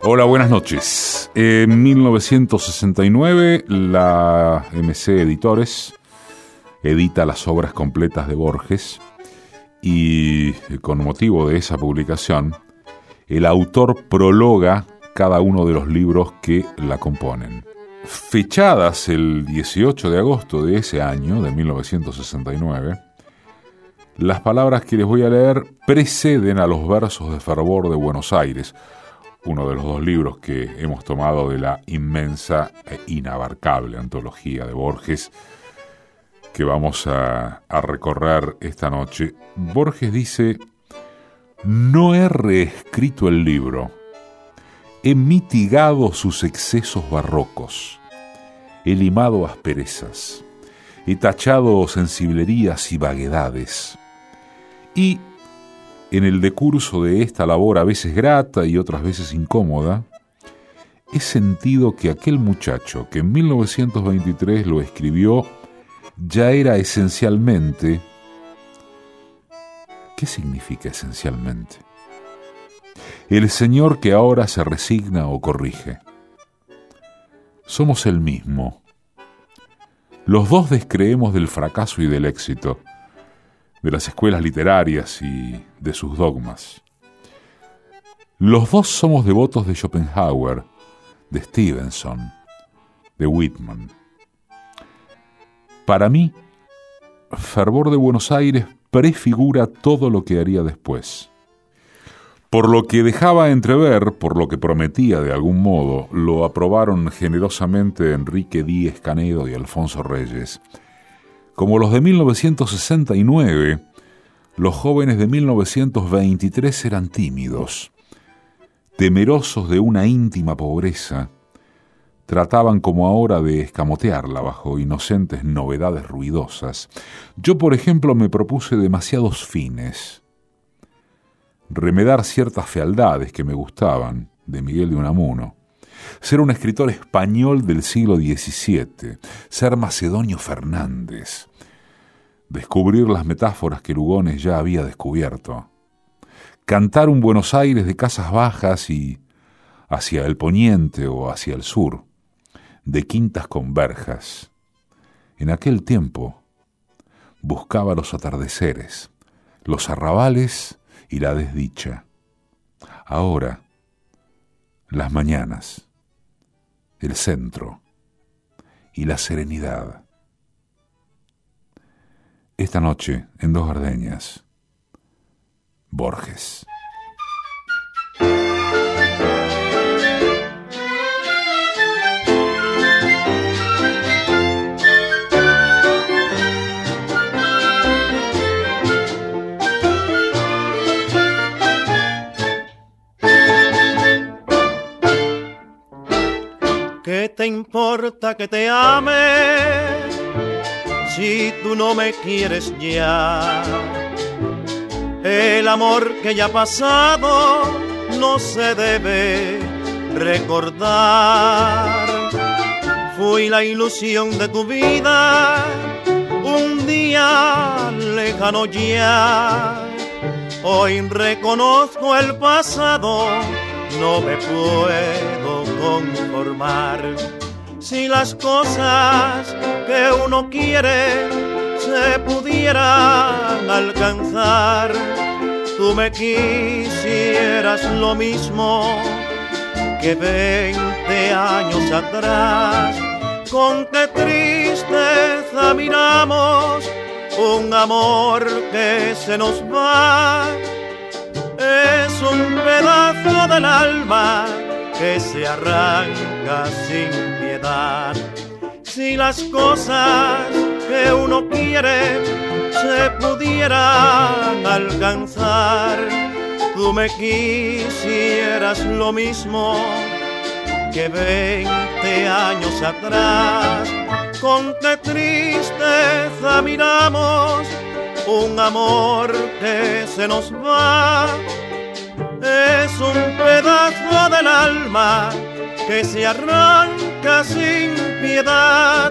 Hola, buenas noches. En 1969, la MC Editores edita las obras completas de Borges y, con motivo de esa publicación, el autor prologa cada uno de los libros que la componen. Fechadas el 18 de agosto de ese año, de 1969, las palabras que les voy a leer preceden a los versos de Fervor de Buenos Aires, uno de los dos libros que hemos tomado de la inmensa e inabarcable antología de Borges que vamos a recorrer esta noche. Borges dice: no he reescrito el libro, he mitigado sus excesos barrocos, he limado asperezas, he tachado sensiblerías y vaguedades, y en el decurso de esta labor, a veces grata y otras veces incómoda, he sentido que aquel muchacho que en 1923 lo escribió ya era esencialmente... ¿Qué significa esencialmente? El señor que ahora se resigna o corrige. Somos el mismo. Los dos descreemos del fracaso y del éxito, de las escuelas literarias y de sus dogmas. Los dos somos devotos de Schopenhauer, de Stevenson, de Whitman. Para mí, Fervor de Buenos Aires prefigura todo lo que haría después. Por lo que dejaba entrever, por lo que prometía de algún modo, lo aprobaron generosamente Enrique Díez Canedo y Alfonso Reyes. Como los de 1969, los jóvenes de 1923 eran tímidos, temerosos de una íntima pobreza, trataban como ahora de escamotearla bajo inocentes novedades ruidosas. Yo, por ejemplo, me propuse demasiados fines: remedar ciertas fealdades que me gustaban, de Miguel de Unamuno, ser un escritor español del siglo XVII, ser Macedonio Fernández, descubrir las metáforas que Lugones ya había descubierto, cantar un Buenos Aires de casas bajas y hacia el poniente o hacia el sur, de quintas con verjas. En aquel tiempo buscaba los atardeceres, los arrabales y la desdicha. Ahora, las mañanas, el centro y la serenidad. Esta noche, en Dos Gardenias, Borges. ¿Qué te importa que te ame si tú no me quieres ya? El amor que ya ha pasado no se debe recordar. Fui la ilusión de tu vida, un día lejano ya. Hoy reconozco el pasado, no me puedo conformar. Si las cosas que uno quiere se pudieran alcanzar, tú me quisieras lo mismo que 20 años atrás. Con qué tristeza miramos un amor que se nos va. Es un pedazo del alma que se arranca sin piedad. Si las cosas que uno quiere se pudieran alcanzar, tú me quisieras lo mismo que 20 años atrás. Con qué tristeza miramos un amor que se nos va. Es un pedazo del alma que se arranca sin piedad.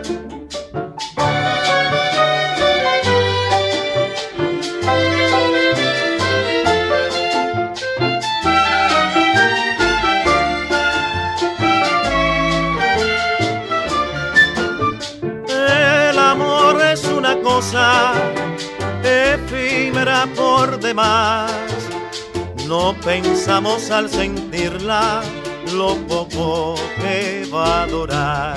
demás. No pensamos al sentirla lo poco que va a durar.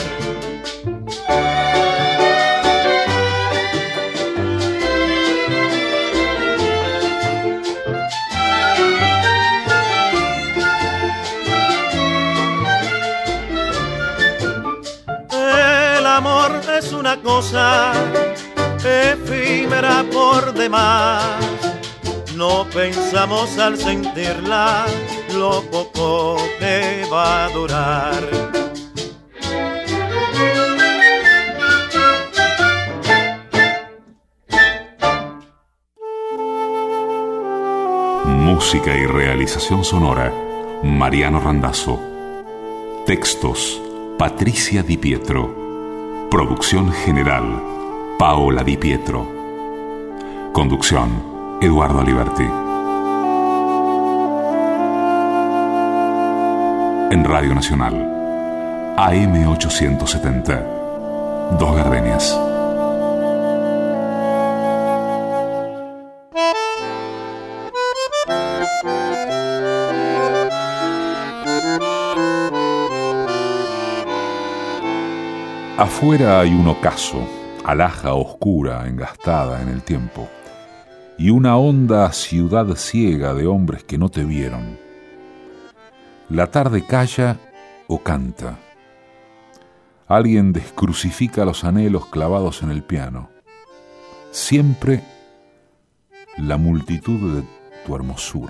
El amor es una cosa efímera por demás. No pensamos al sentirla lo poco que va a durar. Música y realización sonora, Mariano Randazzo. Textos, Patricia Di Pietro. Producción general, Paola Di Pietro. Conducción, Eduardo Aliberti. En Radio Nacional, AM 870, Dos Gardenias. Afuera hay un ocaso, alhaja oscura engastada en el tiempo, y una honda ciudad ciega de hombres que no te vieron. La tarde calla o canta. Alguien descrucifica los anhelos clavados en el piano. Siempre la multitud de tu hermosura.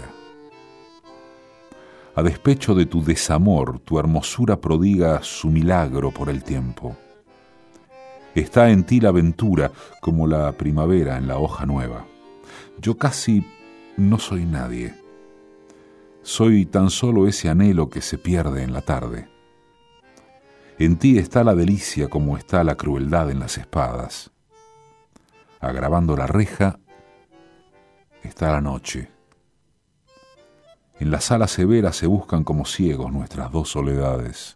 A despecho de tu desamor, tu hermosura prodiga su milagro por el tiempo. Está en ti la aventura, como la primavera en la hoja nueva. Yo casi no soy nadie. Soy tan solo ese anhelo que se pierde en la tarde. En ti está la delicia como está la crueldad en las espadas. Agravando la reja está la noche. En la sala severa se buscan como ciegos nuestras dos soledades.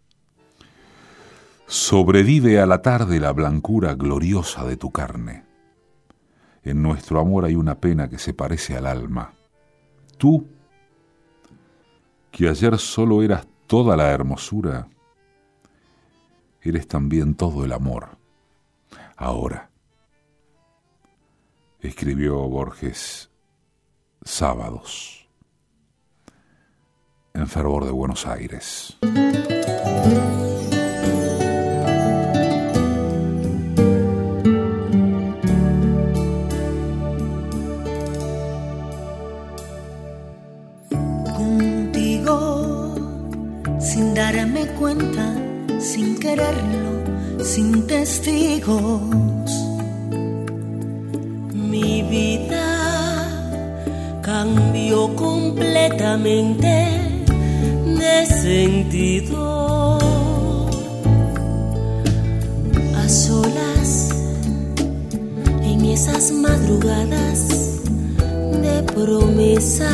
Sobrevive a la tarde la blancura gloriosa de tu carne. En nuestro amor hay una pena que se parece al alma. Tú, que ayer solo eras toda la hermosura, eres también todo el amor. Ahora, escribió Borges, Sábados, en fervor de Buenos Aires. Sin darme cuenta, sin quererlo, sin testigos, mi vida cambió completamente de sentido. A solas, en esas madrugadas de promesas,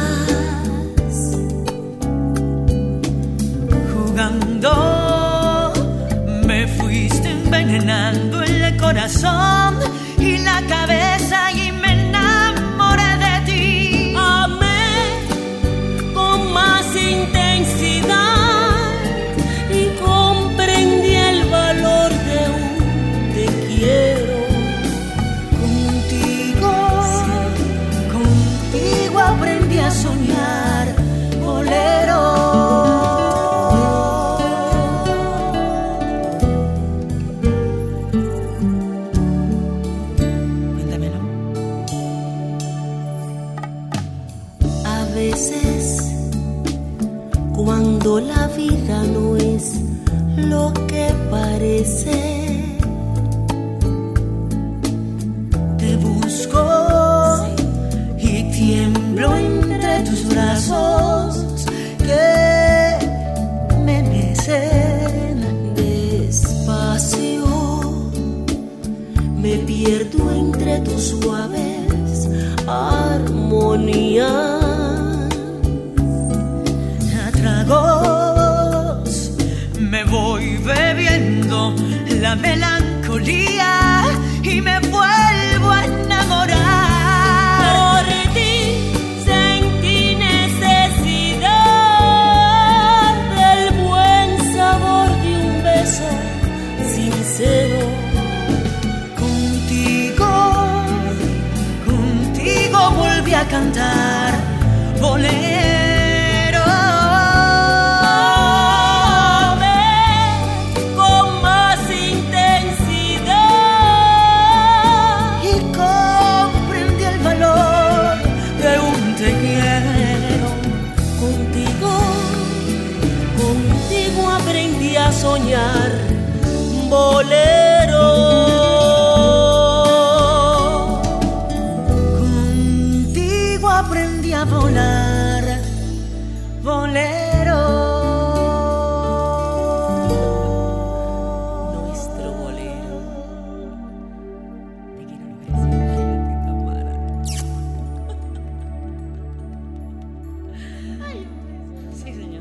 me fuiste envenenando el corazón y la cabeza y me enamoré de ti. Amé con más intensidad y comprendí el valor de un te quiero. Contigo aprendí a soñar, bolero. Cuando la vida no es lo que parece, te busco y tiemblo entre tus brazos que me mecen despacio. Me pierdo entre tus suaves armonías. Me voy bebiendo la melancolía y me vuelvo a enamorar. Por ti se llegó, contigo aprendí a soñar bolero. Contigo aprendí a volar bolero. Nuestro bolero. Te quiero decir, Tamara. Ay, sí, señor.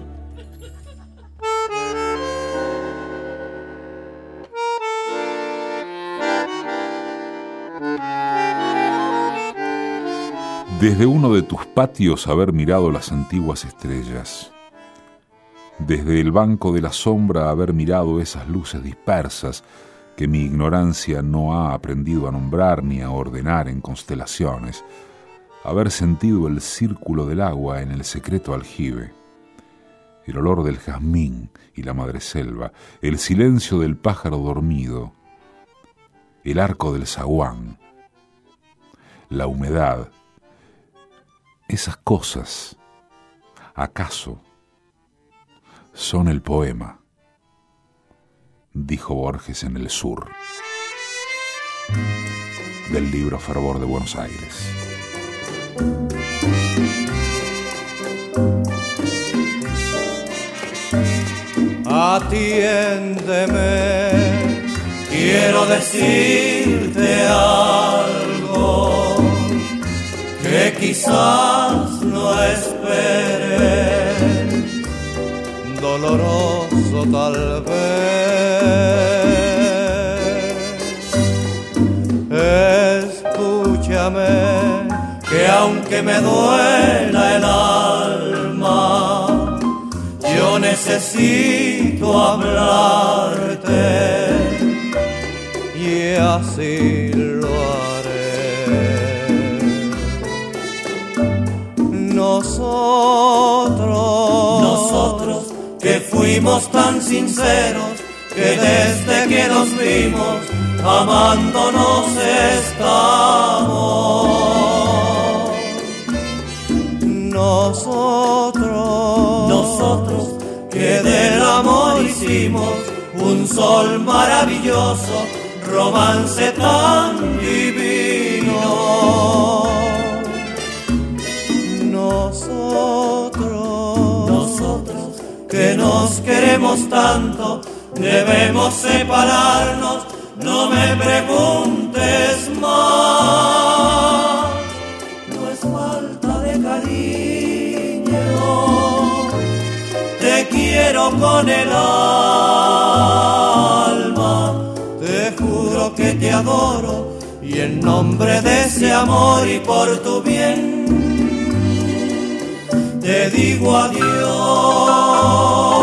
Desde uno de tus patios haber mirado las antiguas estrellas, desde el banco de la sombra haber mirado esas luces dispersas que mi ignorancia no ha aprendido a nombrar ni a ordenar en constelaciones, haber sentido el círculo del agua en el secreto aljibe, el olor del jazmín y la madreselva, el silencio del pájaro dormido, el arco del zaguán, la humedad. Esas cosas, ¿acaso son el poema?, dijo Borges en El Sur, del libro Fervor de Buenos Aires. Atiéndeme, quiero decirte algo que quizás no esperé, doloroso tal vez. Escúchame, que aunque me duela el alma, yo necesito hablarte y así lo haré. Nosotros que fuimos tan sinceros, que desde que nos vimos amándonos estamos. Nosotros que del amor hicimos un sol maravilloso, romance tan divino. Nosotros que nos queremos tanto, debemos separarnos, no me preguntes más. No es falta de cariño, te quiero con el alma, te juro que te adoro, y en nombre de ese amor y por tu bien te digo adiós.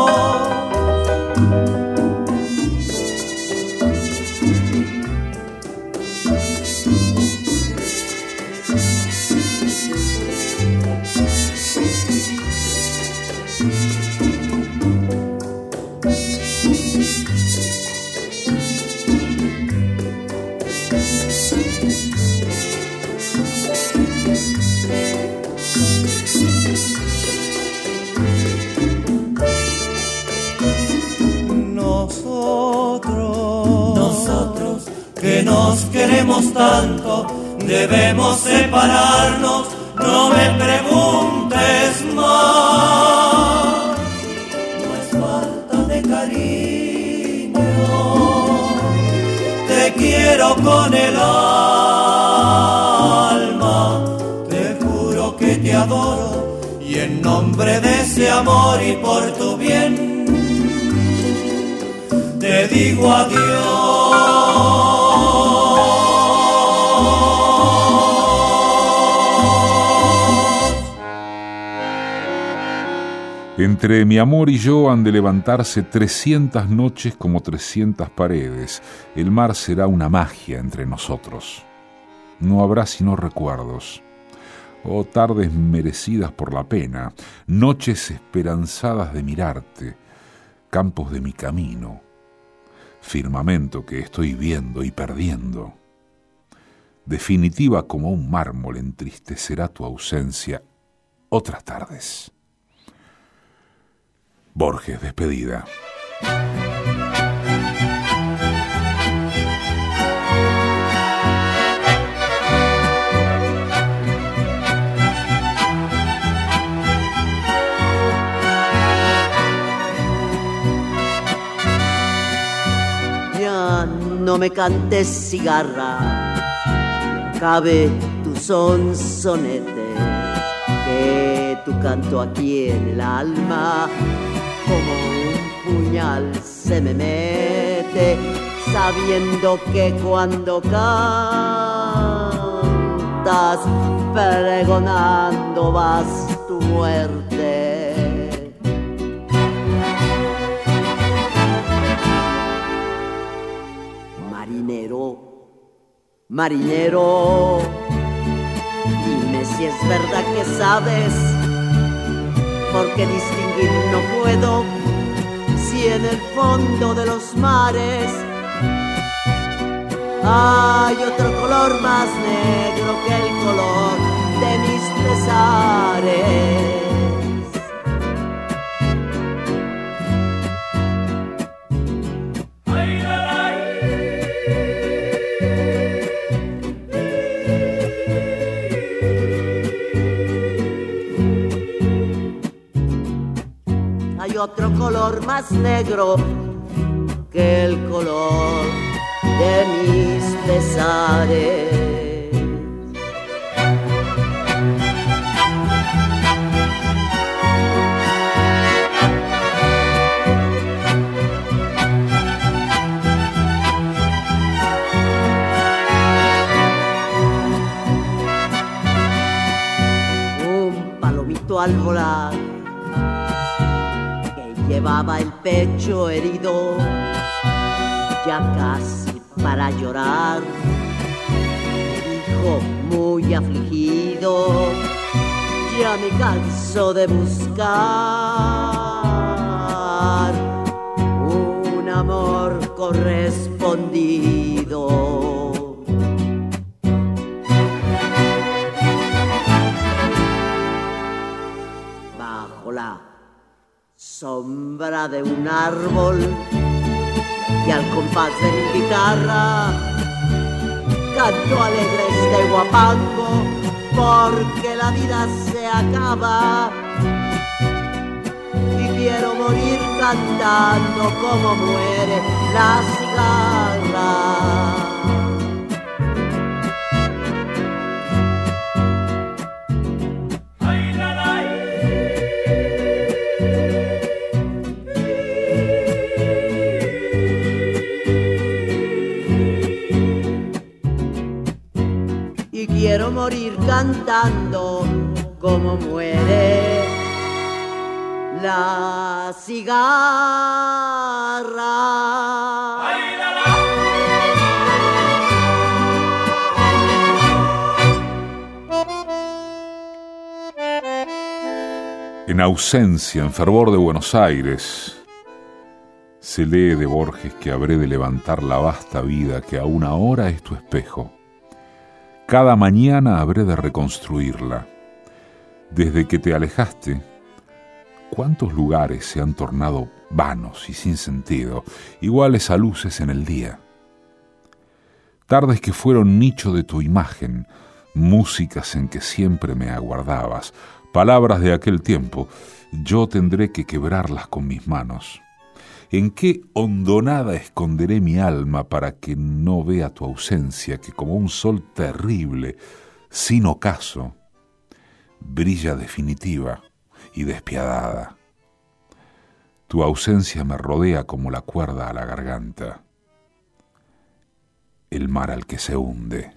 Nosotros que nos queremos tanto, debemos separarnos, no me preguntes más. No es falta de cariño, te quiero con el alma, te juro que te adoro, y en nombre de ese amor y por tu bien te digo adiós. Entre mi amor y yo han de levantarse 300 noches como 300 paredes. El mar será una magia entre nosotros. No habrá sino recuerdos. Oh, tardes merecidas por la pena, noches esperanzadas de mirarte, campos de mi camino, firmamento que estoy viendo y perdiendo. Definitiva como un mármol entristecerá tu ausencia otras tardes. Borges, despedida. Ya no me cantes, cigarra, cabe tu sonsonete, que tu canto aquí en el alma como un puñal se me mete, sabiendo que cuando cantas pregonando vas tu muerte. Marinero, dime si es verdad que sabes, porque distinguir no puedo si en el fondo de los mares hay otro color más negro que el color de mis pesares. Otro color más negro que el color de mis pesares. Un palomito al volar llevaba el pecho herido, ya casi para llorar, me dijo muy afligido, ya me canso de buscar un amor correspondido. Bajo la sombra de un árbol y al compás de mi guitarra canto alegre este guapango, porque la vida se acaba y quiero morir cantando como muere la cigarra. Quiero morir cantando como muere la cigarra. En ausencia, en fervor de Buenos Aires, se lee de Borges que habré de levantar la vasta vida que aún ahora es tu espejo. Cada mañana habré de reconstruirla. Desde que te alejaste, ¿cuántos lugares se han tornado vanos y sin sentido, iguales a luces en el día? Tardes que fueron nicho de tu imagen, músicas en que siempre me aguardabas, palabras de aquel tiempo, yo tendré que quebrarlas con mis manos. ¿En qué hondonada esconderé mi alma para que no vea tu ausencia, que como un sol terrible, sin ocaso, brilla definitiva y despiadada? Tu ausencia me rodea como la cuerda a la garganta, el mar al que se hunde.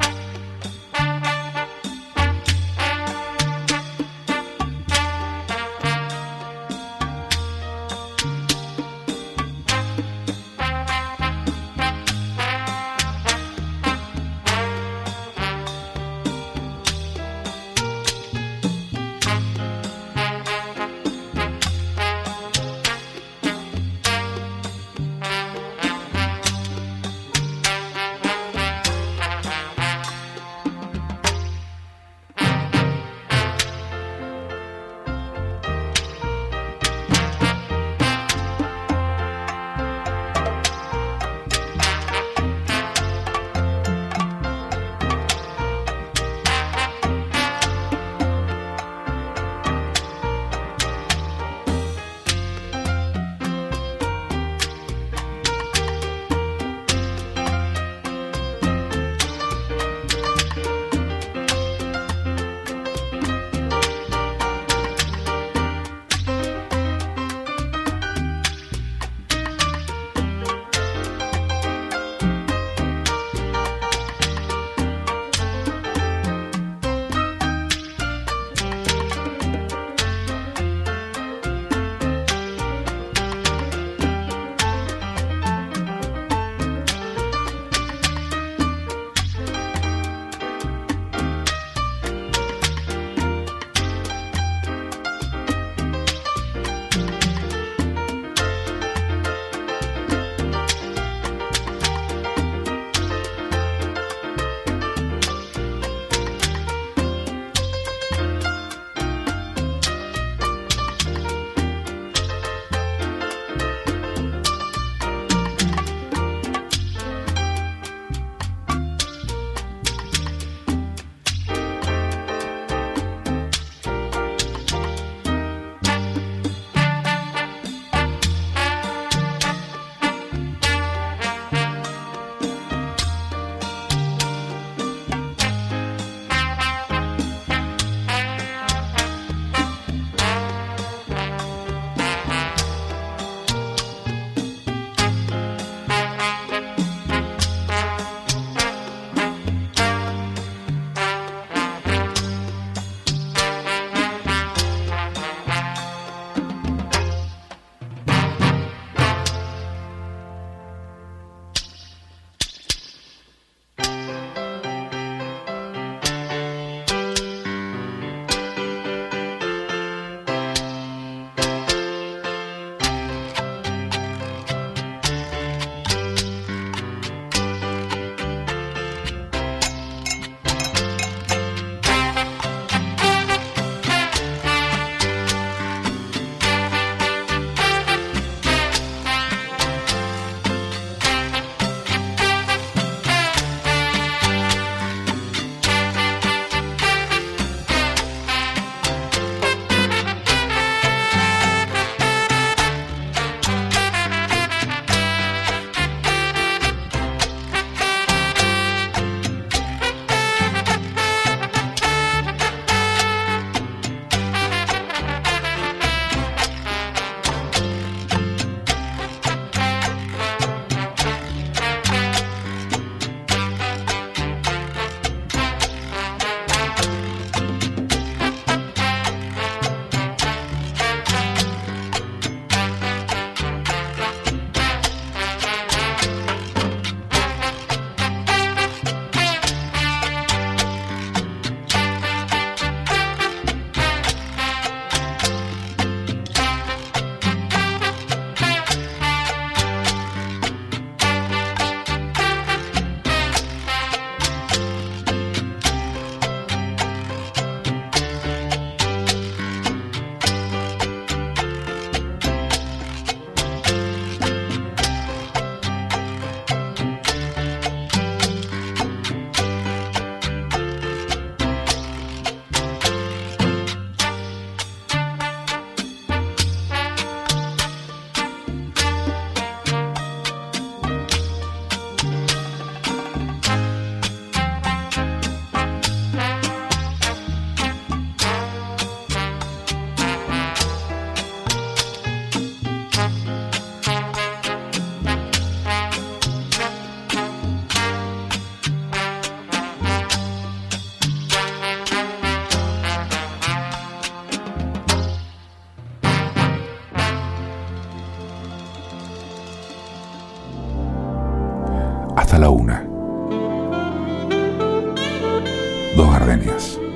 a la una. Dos gardenias.